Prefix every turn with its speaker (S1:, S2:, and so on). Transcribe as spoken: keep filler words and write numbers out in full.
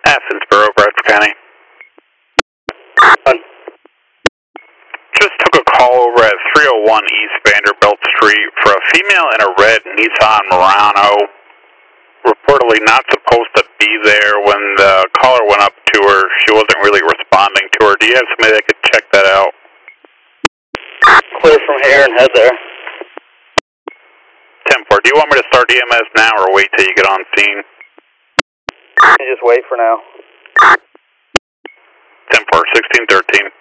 S1: Athensboro, Bradford County.
S2: Um,
S1: Just took a call over at three oh one East Vanderbilt Street for a female in a red Nissan Murano. Reportedly not supposed to be there. When the caller went up to her, she wasn't really responding to her. Do you have somebody that could check that out?
S2: clear from here and head there.
S1: ten four, do you want me to start E M S now or wait till you get on scene?
S2: You just wait for now.
S1: ten four, sixteen thirteen.